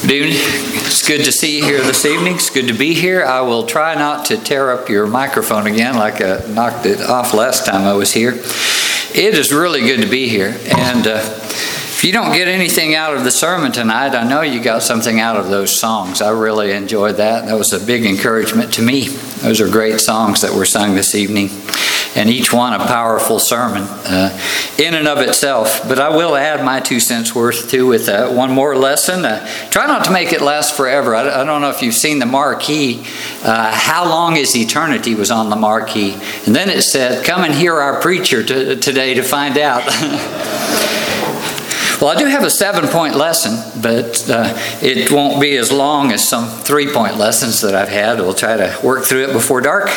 Good evening. It's good to see you here this evening. It's good to be here. I will try not to tear up your microphone again like I knocked it off last time I was here. It is really good to be here. And if you don't get anything out of the sermon tonight, I know you got something out of those songs. I really enjoyed that. That was a big encouragement to me. Those are great songs that were sung this evening. And each one a powerful sermon in and of itself. But I will add my 2 cents worth too with one more lesson. Try not to make it last forever. I don't know if you've seen the marquee. How long is eternity was on the marquee. And then it said, come and hear our preacher today to find out. Well, I do have a 7-point lesson, but it won't be as long as some 3-point lessons that I've had. We'll try to work through it before dark.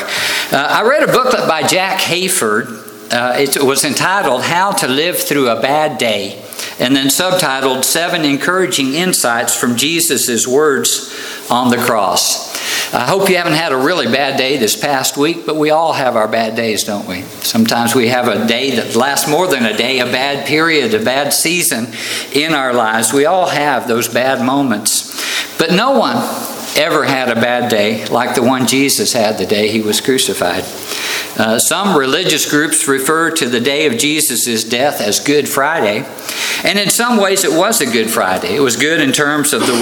I read a booklet by Jack Hayford. It was entitled How to Live Through a Bad Day, and then subtitled 7 Encouraging Insights from Jesus' Words on the Cross. I hope you haven't had a really bad day this past week, but we all have our bad days, don't we? Sometimes we have a day that lasts more than a day, a bad period, a bad season in our lives. We all have those bad moments. But no one ever had a bad day like the one Jesus had the day he was crucified. Some religious groups refer to the day of Jesus' death as Good Friday. And in some ways it was a Good Friday. It was good in terms of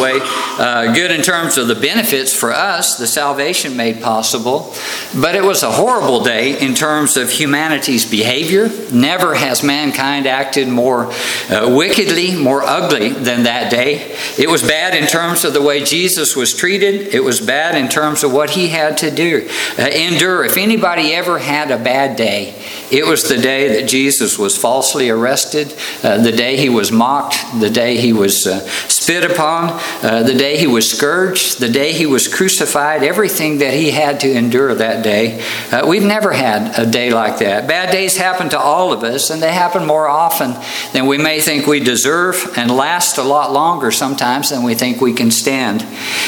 good in terms of the benefits for us, the salvation made possible. But it was a horrible day in terms of humanity's behavior. Never has mankind acted more wickedly, more ugly than that day. It was bad in terms of the way Jesus was treated. It was bad in terms of what he had to endure. If anybody ever had a bad day, it was the day that Jesus was falsely arrested, the day he was mocked, the day he was spit upon, the day he was scourged, the day he was crucified, everything that he had to endure that day. We've never had a day like that. Bad days happen to all of us, and they happen more often than we may think we deserve, and last a lot longer sometimes than we think we can stand.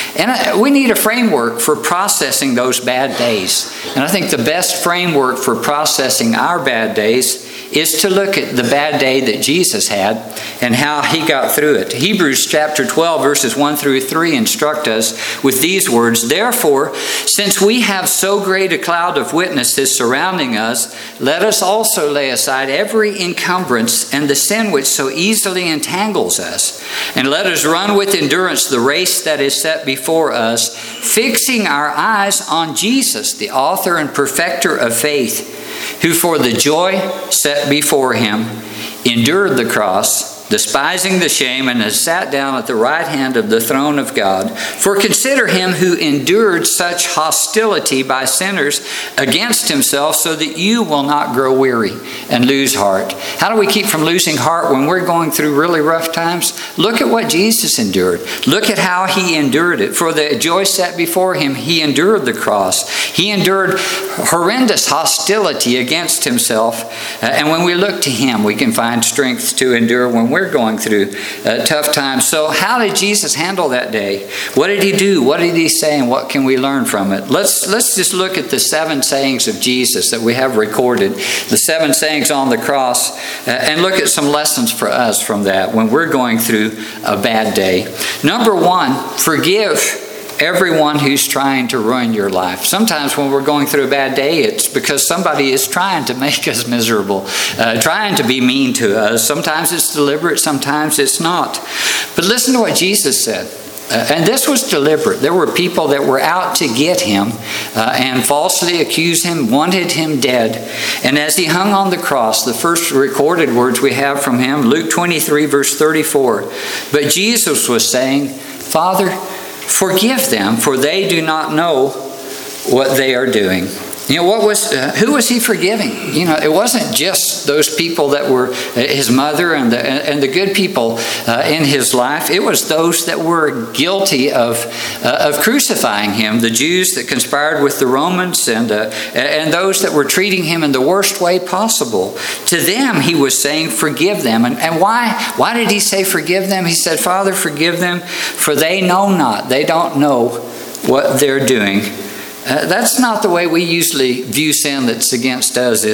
And we need a framework for processing those bad days. And I think the best framework for processing our bad days is to look at the bad day that Jesus had and how he got through it. Hebrews chapter 12 verses 1 through 3 instruct us with these words, "Therefore, since we have so great a cloud of witnesses surrounding us, let us also lay aside every encumbrance and the sin which so easily entangles us, and let us run with endurance the race that is set before us, fixing our eyes on Jesus, the author and perfecter of faith, who for the joy set before him endured the cross, despising the shame, and has sat down at the right hand of the throne of God. For consider him who endured such hostility by sinners against himself, so that you will not grow weary and lose heart." How do we keep from losing heart when we're going through really rough times? Look at what Jesus endured. Look at how he endured it. For the joy set before him, he endured the cross. He endured horrendous hostility against himself. And when we look to him, we can find strength to endure when we're going through tough times. So how did Jesus handle that day? What did he do? What did he say? And what can we learn from it? Let's just look at the 7 sayings of Jesus that we have recorded, the 7 sayings on the cross, and look at some lessons for us from that when we're going through a bad day. Number 1, forgive everyone who's trying to ruin your life. Sometimes when we're going through a bad day, it's because somebody is trying to make us miserable, trying to be mean to us. Sometimes it's deliberate, sometimes it's not. But listen to what Jesus said. And this was deliberate. There were people that were out to get him and falsely accused him, wanted him dead. And as he hung on the cross, the first recorded words we have from him, Luke 23, verse 34. But Jesus was saying, "Father, forgive them, for they do not know what they are doing." You know, who was he forgiving? You know, it wasn't just those people that were his mother and the good people in his life. It was those that were guilty of crucifying him, the Jews that conspired with the Romans, and those that were treating him in the worst way possible. To them, he was saying, "Forgive them." And why did he say forgive them? He said, "Father, forgive them, for they know not." They don't know what they're doing. That's not the way we usually view sin that's against us, is it?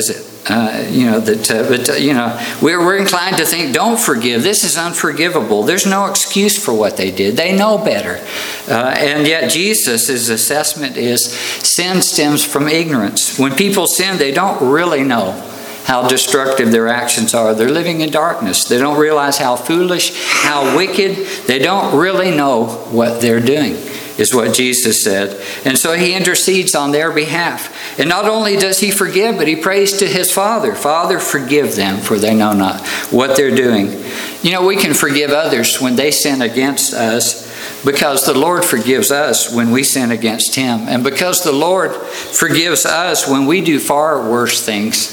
We're inclined to think, don't forgive. This is unforgivable. There's no excuse for what they did. They know better. And yet Jesus' assessment is sin stems from ignorance. When people sin, they don't really know how destructive their actions are. They're living in darkness. They don't realize how foolish, how wicked. They don't really know what they're doing, is what Jesus said. And so he intercedes on their behalf. And not only does he forgive, but he prays to his Father. Father, forgive them, for they know not what they're doing. We can forgive others when they sin against us, because the Lord forgives us when we sin against him. And because the Lord forgives us when we do far worse things,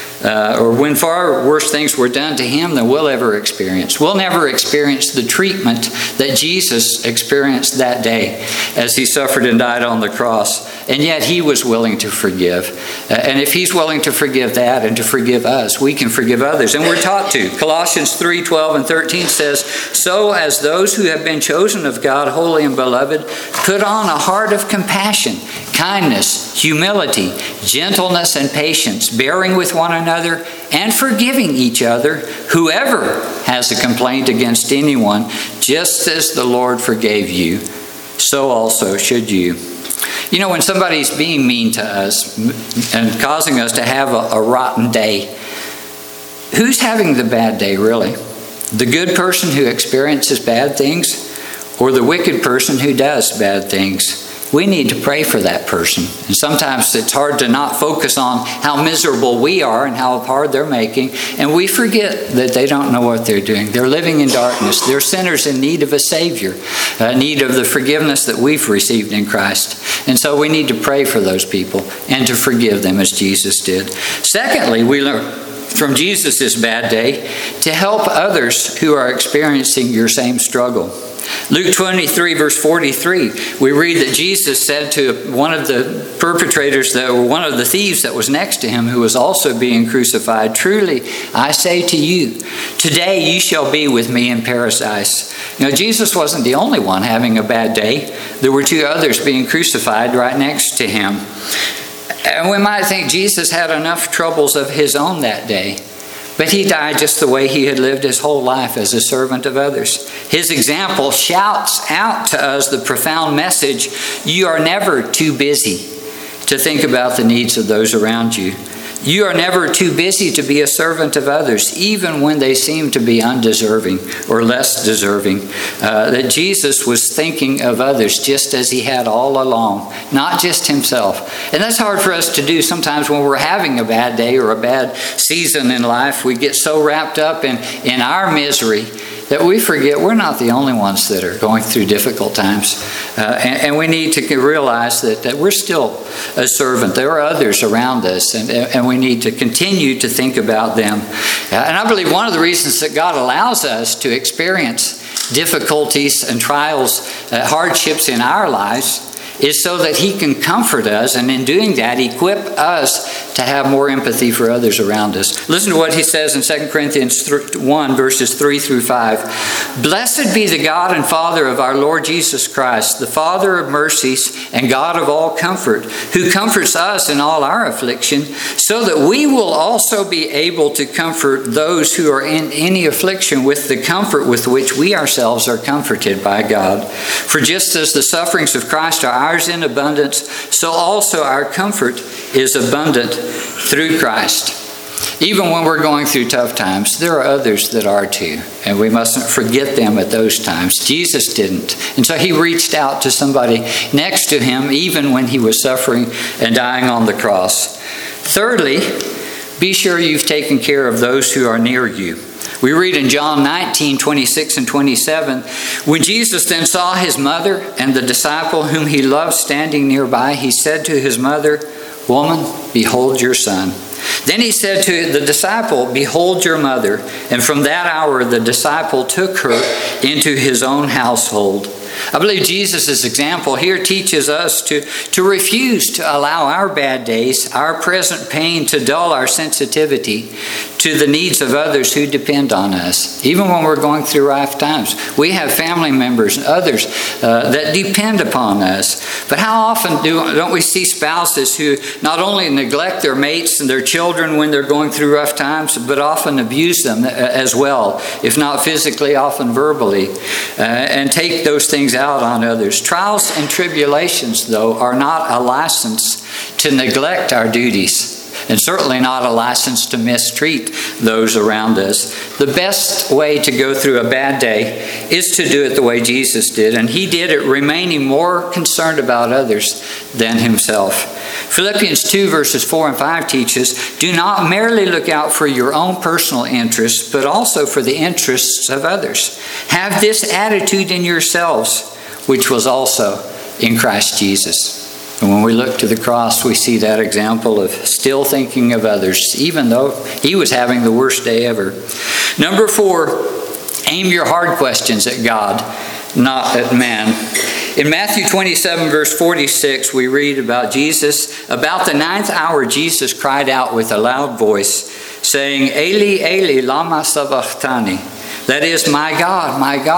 or when far worse things were done to him than we'll ever experience. We'll never experience the treatment that Jesus experienced that day as he suffered and died on the cross. And yet he was willing to forgive. And if he's willing to forgive that and to forgive us, we can forgive others. And we're taught to. Colossians 3:12 and 13 says, "So as those who have been chosen of God, holy and beloved, put on a heart of compassion, kindness, humility, gentleness, and patience, bearing with one another and forgiving each other. Whoever has a complaint against anyone, just as the Lord forgave you, so also should you." When somebody's being mean to us and causing us to have a rotten day, who's having the bad day, really? The good person who experiences bad things, or the wicked person who does bad things? We need to pray for that person. And sometimes it's hard to not focus on how miserable we are and how hard they're making. And we forget that they don't know what they're doing. They're living in darkness. They're sinners in need of a Savior, need of the forgiveness that we've received in Christ. And so we need to pray for those people and to forgive them as Jesus did. Secondly, we learn from Jesus' bad day to help others who are experiencing your same struggle. Luke 23, verse 43, we read that Jesus said to one of the perpetrators, one of the thieves that was next to him, who was also being crucified, "Truly, I say to you, today you shall be with me in paradise." Jesus wasn't the only one having a bad day. There were two others being crucified right next to him. And we might think Jesus had enough troubles of his own that day. But he died just the way he had lived his whole life, as a servant of others. His example shouts out to us the profound message: you are never too busy to think about the needs of those around you. You are never too busy to be a servant of others, even when they seem to be undeserving or less deserving. That Jesus was thinking of others just as he had all along, not just himself. And that's hard for us to do sometimes when we're having a bad day or a bad season in life. We get so wrapped up in our misery that we forget we're not the only ones that are going through difficult times. And we need to realize that we're still a servant. There are others around us, and we need to continue to think about them. And I believe one of the reasons that God allows us to experience difficulties and trials, hardships in our lives, is so that he can comfort us, and in doing that, equip us to have more empathy for others around us. Listen to what he says in 2 Corinthians 1, verses 3 through 5. "Blessed be the God and Father of our Lord Jesus Christ, the Father of mercies and God of all comfort, who comforts us in all our affliction, so that we will also be able to comfort those who are in any affliction with the comfort with which we ourselves are comforted by God. For just as the sufferings of Christ are ours in abundance, so also our comfort is abundant through Christ." Even when we're going through tough times, there are others that are too, and we mustn't forget them at those times. Jesus didn't, and so he reached out to somebody next to him even when he was suffering and dying on the cross. Thirdly, be sure you've taken care of those who are near you. We read in John 19, 26 and 27, "When Jesus then saw his mother and the disciple whom he loved standing nearby, he said to his mother, 'Woman, behold your son.' Then he said to the disciple, 'Behold your mother.' And from that hour the disciple took her into his own household. I believe Jesus' example here teaches us to refuse to allow our bad days, our present pain, to dull our sensitivity to the needs of others who depend on us. Even when we're going through rough times, we have family members and others that depend upon us. But how often don't we see spouses who not only neglect their mates and their children when they're going through rough times, but often abuse them as well, if not physically, often verbally, and take those things out on others. Trials and tribulations, though, are not a license to neglect our duties, and certainly not a license to mistreat those around us. The best way to go through a bad day is to do it the way Jesus did, and he did it remaining more concerned about others than himself. Philippians 2 verses 4 and 5 teaches, do not merely look out for your own personal interests, but also for the interests of others. Have this attitude in yourselves, which was also in Christ Jesus. And when we look to the cross, we see that example of still thinking of others, even though he was having the worst day ever. Number 4, aim your hard questions at God, not at man. In Matthew 27, verse 46, we read about Jesus. About the 9th hour, Jesus cried out with a loud voice, saying, Eli, Eli, lama sabachthani. That is, my God,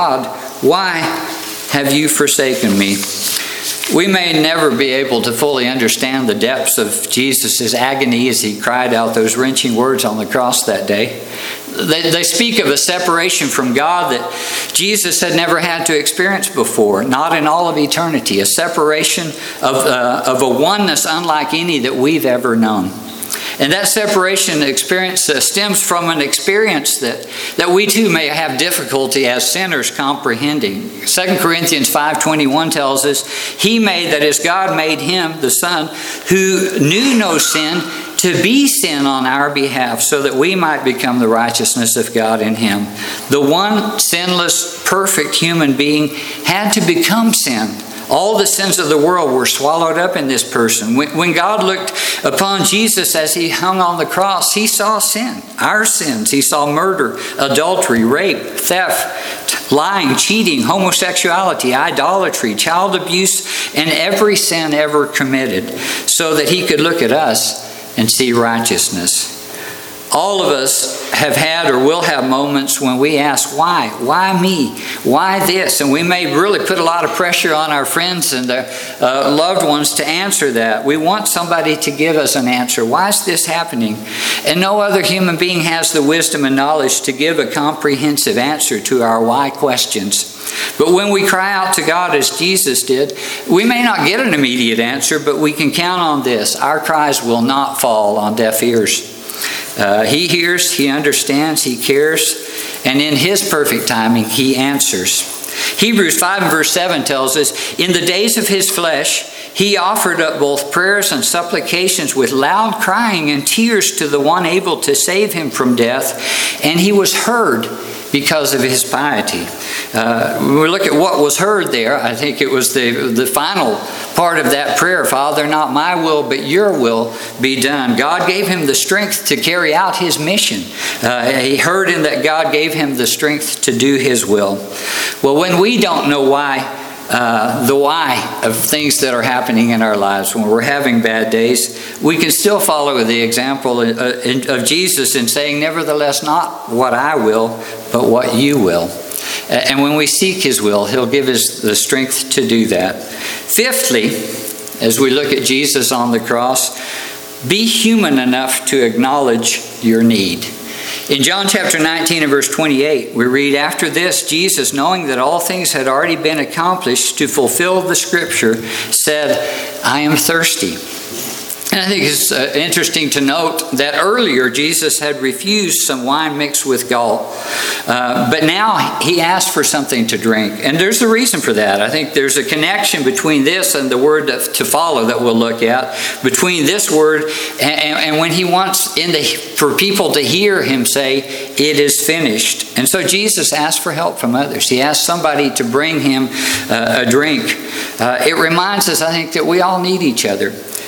why have you forsaken me? We may never be able to fully understand the depths of Jesus' agony as he cried out those wrenching words on the cross that day. They speak of a separation from God that Jesus had never had to experience before, not in all of eternity, a separation of a oneness unlike any that we've ever known. And that separation experience stems from an experience that we too may have difficulty as sinners comprehending. 2 Corinthians 5:21 tells us, he made, that is, God made him, the Son, who knew no sin, to be sin on our behalf, so that we might become the righteousness of God in him. The one sinless, perfect human being had to become sin. All the sins of the world were swallowed up in this person. When God looked upon Jesus as he hung on the cross, he saw sin, our sins. He saw murder, adultery, rape, theft, lying, cheating, homosexuality, idolatry, child abuse, and every sin ever committed, so that he could look at us and see righteousness. All of us have had or will have moments when we ask, why? Why me? Why this? And we may really put a lot of pressure on our friends and their loved ones to answer that. We want somebody to give us an answer. Why is this happening? And no other human being has the wisdom and knowledge to give a comprehensive answer to our why questions. But when we cry out to God as Jesus did, we may not get an immediate answer, but we can count on this. Our cries will not fall on deaf ears. He hears, he understands, he cares, and in his perfect timing, he answers. Hebrews 5 and verse 7 tells us, in the days of his flesh, he offered up both prayers and supplications with loud crying and tears to the one able to save him from death, and he was heard because of his piety. When we look at what was heard there, I think it was the final part of that prayer, Father, not my will, but your will be done. God gave him the strength to carry out his mission. He heard in that God gave him the strength to do his will. Well, when we don't know why, the why of things that are happening in our lives, when we're having bad days, we can still follow the example of Jesus in saying, nevertheless, not what I will, but what you will. And when we seek his will, he'll give us the strength to do that. Fifthly, as we look at Jesus on the cross, be human enough to acknowledge your need. In John chapter 19 and verse 28, we read, after this, Jesus, knowing that all things had already been accomplished to fulfill the scripture, said, I am thirsty. And I think it's interesting to note that earlier Jesus had refused some wine mixed with gall. But now he asked for something to drink. And there's a reason for that. I think there's a connection between this and the word to follow that we'll look at. Between this word and when he wants for people to hear him say, it is finished. And so Jesus asked for help from others. He asked somebody to bring him a drink. It reminds us, I think, that we all need each other.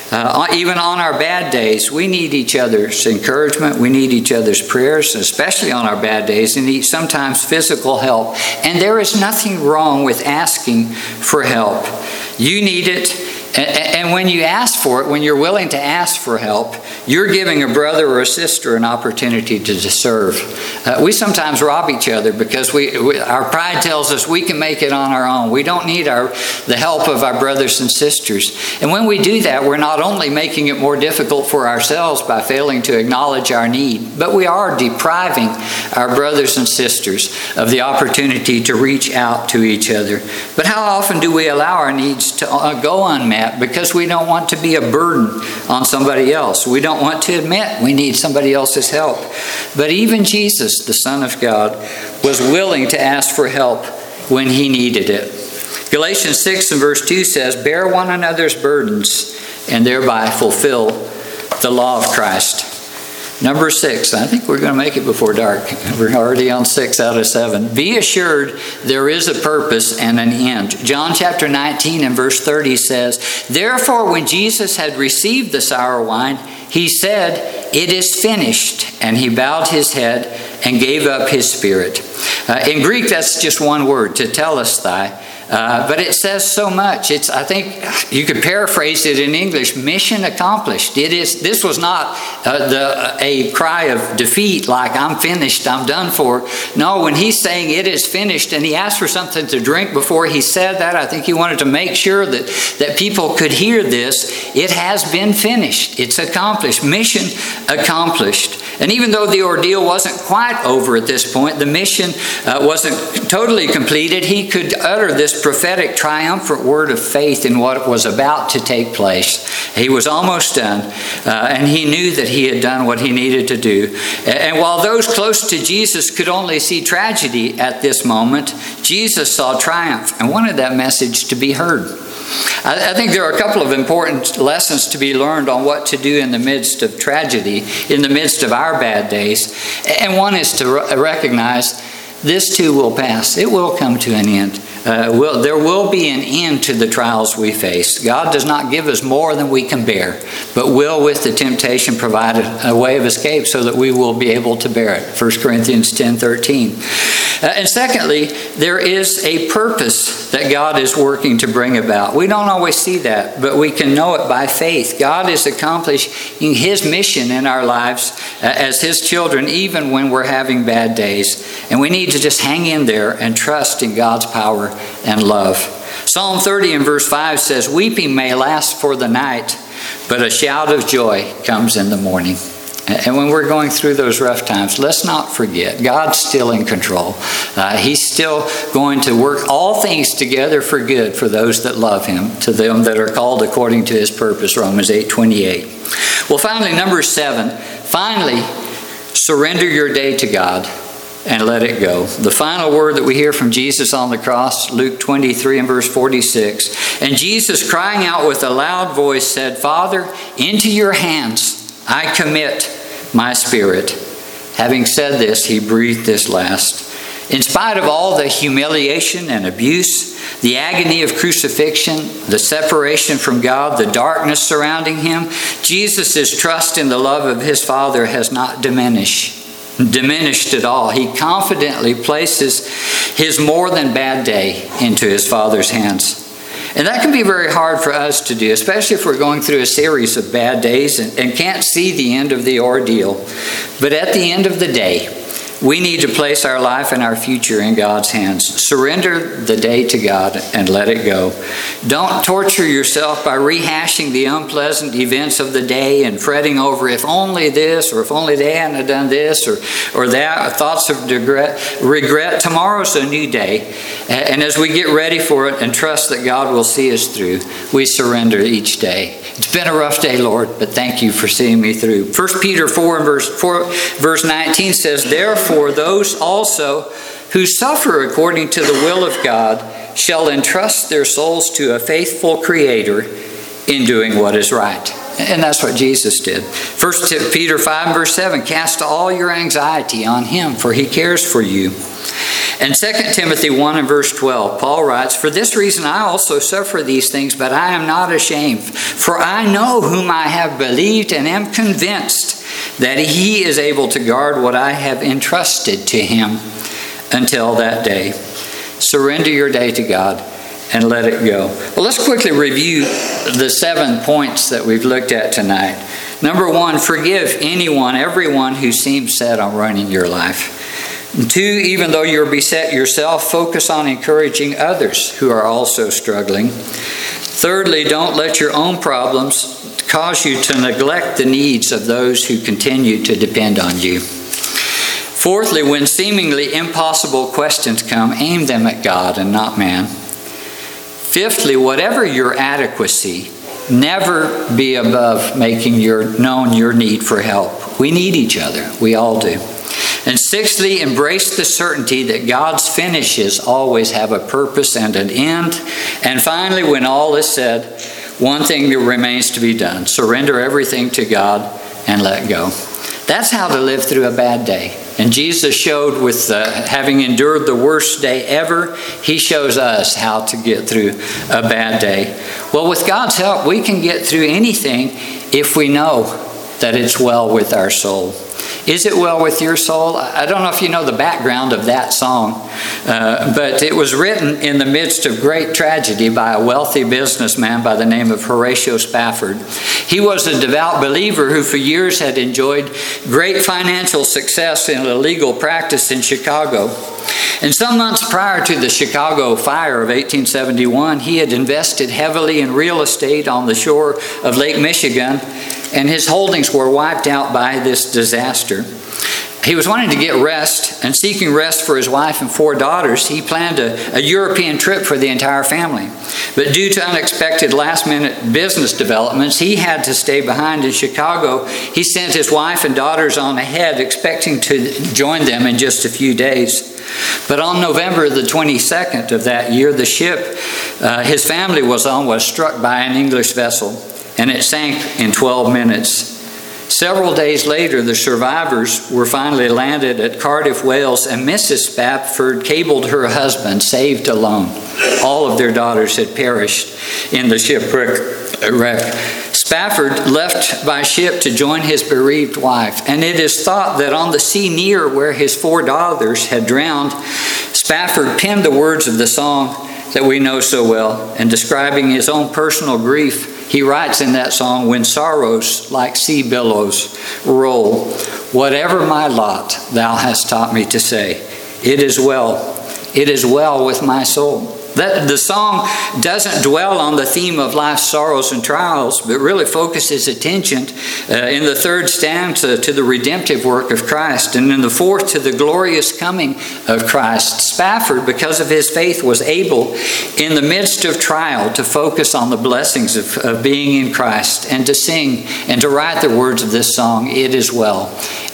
Even on our bad days, we need each other's encouragement. We need each other's prayers, especially on our bad days, and need sometimes physical help. And there is nothing wrong with asking for help. You need it. And when you ask for it, when you're willing to ask for help, you're giving a brother or a sister an opportunity to serve. We sometimes rob each other because our pride tells us we can make it on our own. We don't need the help of our brothers and sisters. And when we do that, we're not only making it more difficult for ourselves by failing to acknowledge our need, but we are depriving our brothers and sisters of the opportunity to reach out to each other. But how often do we allow our needs to go unmet because we don't want to be a burden on somebody else? We don't want to admit we need somebody else's help. But even Jesus, the Son of God, was willing to ask for help when he needed it. Galatians 6 and verse 2 says, "Bear one another's burdens and thereby fulfill the law of Christ." Number 6, I think we're going to make it before dark. We're already on 6 out of 7. Be assured there is a purpose and an end. John chapter 19 and verse 30 says, "Therefore when Jesus had received the sour wine, he said, 'It is finished.' And he bowed his head and gave up his spirit." In Greek, that's just one word, tetelestai. But it says so much. I think you could paraphrase it in English: mission accomplished. This was not a cry of defeat, like "I'm finished, I'm done for." No, when he's saying it is finished, and he asked for something to drink before he said that, I think he wanted to make sure that people could hear this. It has been finished. It's accomplished. Mission accomplished. And even though the ordeal wasn't quite over at this point, the mission wasn't totally completed, he could utter this prophetic triumphant word of faith in what was about to take place. He was almost done, and he knew that he had done what he needed to do. And while those close to Jesus could only see tragedy at this moment, Jesus saw triumph and wanted that message to be heard. I think there are a couple of important lessons to be learned on what to do in the midst of tragedy, in the midst of our bad days. And one is to recognize this too will pass. It will come to an end. There will be an end to the trials we face. God does not give us more than we can bear, but will, with the temptation, provide a way of escape so that we will be able to bear it. 1 Corinthians 10:13. And secondly, there is a purpose that God is working to bring about. We don't always see that, but we can know it by faith. God is accomplishing his mission in our lives as his children, even when we're having bad days. And we need to just hang in there and trust in God's power and love. Psalm 30 and verse 5 says, "Weeping may last for the night, but a shout of joy comes in the morning." And when we're going through those rough times, let's not forget, God's still in control. He's still going to work all things together for good for those that love him, to them that are called according to his purpose, Romans 8:28. Well, finally, number 7, surrender your day to God and let it go. The final word that we hear from Jesus on the cross, Luke 23 and verse 46. "And Jesus, crying out with a loud voice, said, 'Father, into your hands I commit my spirit.' Having said this, he breathed his last." In spite of all the humiliation and abuse, the agony of crucifixion, the separation from God, the darkness surrounding him, Jesus' trust in the love of his Father has not diminished at all. He confidently places his more than bad day into his Father's hands. And that can be very hard for us to do, especially if we're going through a series of bad days and can't see the end of the ordeal. But at the end of the day, we need to place our life and our future in God's hands. Surrender the day to God and let it go. Don't torture yourself by rehashing the unpleasant events of the day and fretting over if only this, or if only they hadn't done this or that, thoughts of regret. Tomorrow's a new day. And as we get ready for it and trust that God will see us through, we surrender each day. It's been a rough day, Lord, but thank you for seeing me through. 1 Peter 4 and verse 19 says, "Therefore those also who suffer according to the will of God shall entrust their souls to a faithful Creator in doing what is right." And that's what Jesus did. 1 Peter 5 and verse 7, "Cast all your anxiety on him, for he cares for you." In 2 Timothy 1 and verse 12, Paul writes, "For this reason I also suffer these things, but I am not ashamed. For I know whom I have believed and am convinced that he is able to guard what I have entrusted to him until that day." Surrender your day to God and let it go. Well, let's quickly review the 7 points that we've looked at tonight. Number 1, forgive everyone who seems set on running your life. 2, even though you're beset yourself, focus on encouraging others who are also struggling. Thirdly, don't let your own problems cause you to neglect the needs of those who continue to depend on you. Fourthly, when seemingly impossible questions come, aim them at God and not man. Fifthly, whatever your adequacy, never be above making known your need for help. We need each other. We all do. And sixthly, embrace the certainty that God's finishes always have a purpose and an end. And finally, when all is said, one thing remains to be done. Surrender everything to God and let go. That's how to live through a bad day. And Jesus showed with having endured the worst day ever, he shows us how to get through a bad day. Well, with God's help, we can get through anything if we know that it's well with our soul. Is it well with your soul? I don't know if you know the background of that song, but it was written in the midst of great tragedy by a wealthy businessman by the name of Horatio Spafford. He was a devout believer who for years had enjoyed great financial success in a legal practice in Chicago. And some months prior to the Chicago fire of 1871, he had invested heavily in real estate on the shore of Lake Michigan, and his holdings were wiped out by this disaster. He was wanting to get rest, and seeking rest for his wife and 4 daughters, he planned a European trip for the entire family. But due to unexpected last-minute business developments, he had to stay behind in Chicago. He sent his wife and daughters on ahead, expecting to join them in just a few days. But on November the 22nd of that year, the ship his family was on was struck by an English vessel, and it sank in 12 minutes. Several days later, the survivors were finally landed at Cardiff, Wales, and Mrs. Spafford cabled her husband, saved alone. All of their daughters had perished in the shipwreck. Spafford left by ship to join his bereaved wife, and it is thought that on the sea near where his 4 daughters had drowned, Spafford penned the words of the song that we know so well, and describing his own personal grief, he writes in that song, "When sorrows like sea billows roll, whatever my lot, thou hast taught me to say, it is well with my soul." The song doesn't dwell on the theme of life's sorrows and trials, but really focuses attention in the 3rd stanza to the redemptive work of Christ, and in the 4th to the glorious coming of Christ. Spafford, because of his faith, was able, in the midst of trial, to focus on the blessings of being in Christ, and to sing and to write the words of this song, "It is well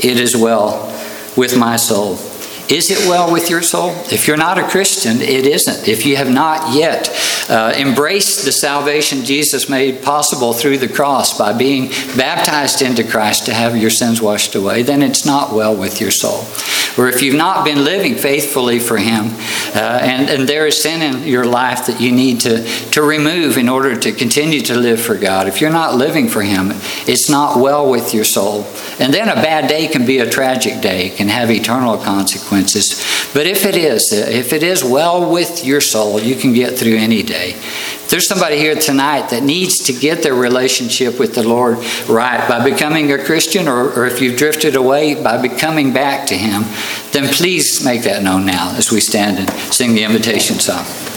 with my soul." Is it well with your soul? If you're not a Christian, it isn't. If you have not yet embraced the salvation Jesus made possible through the cross by being baptized into Christ to have your sins washed away, then it's not well with your soul. Or if you've not been living faithfully for Him, and there is sin in your life that you need to remove in order to continue to live for God, if you're not living for Him, it's not well with your soul. And then a bad day can be a tragic day, it can have eternal consequences. But if it is well with your soul, you can get through any day. If there's somebody here tonight that needs to get their relationship with the Lord right by becoming a Christian, or if you've drifted away, by becoming back to Him, then please make that known now as we stand and sing the invitation song.